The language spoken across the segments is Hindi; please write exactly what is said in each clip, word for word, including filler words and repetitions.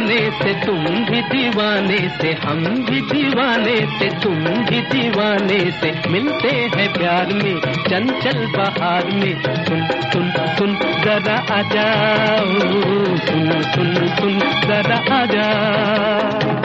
दीवाने से तुम भी दीवाने से, हम भी दीवाने से तुम भी दीवाने से, मिलते हैं प्यार में चंचल बहार में। सुन सुन सुन जरा आ जाओ, सुन सुन सुन जरा आ जाओ।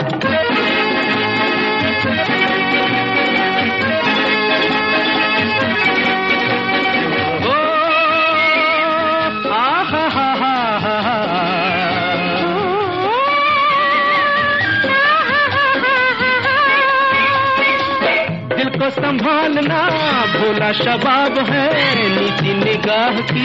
को संभालना भोला शबाब है, नीची निगाह की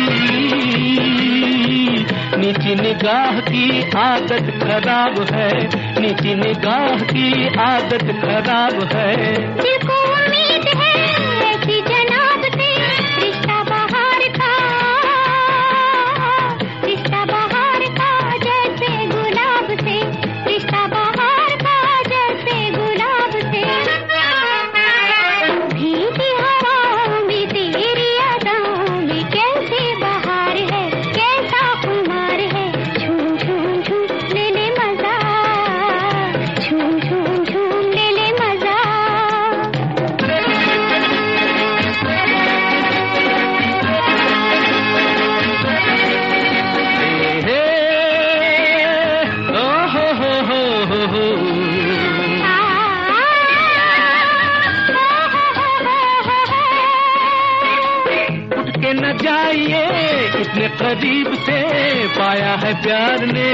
नीची निगाह की आदत खराब है, नीची निगाह की आदत खराब है। दिल को उम्मीद है ऐसी जनाब से, रिश्ता बहार का रिश्ता बहार का जैसे गुलाब से, रिश्ता बहार का जैसे गुलाब से। न जाइए इतने करीब से, पाया है प्यार ने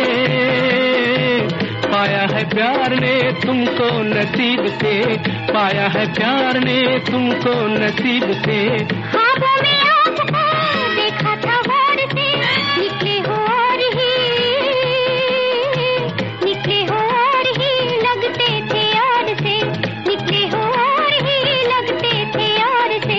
पाया है प्यार ने तुमको नसीब से, पाया है प्यार ने तुमको नसीब से। ख्वाबों में आपको देखा था और से, निकले हो और ही निकले हो और ही लगते थे और से, निकले हो और ही लगते थे और से।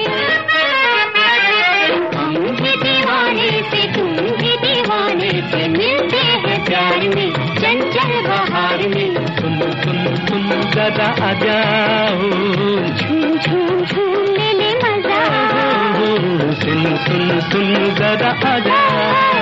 से तुम भी दीवाने से, मिलते हैं प्यार में चंचल बहार में। सुन सुन सुन जरा आ जाओ, झूम झूम झूम ले ले मजा। सुन सुन सुन जरा आ जाओ।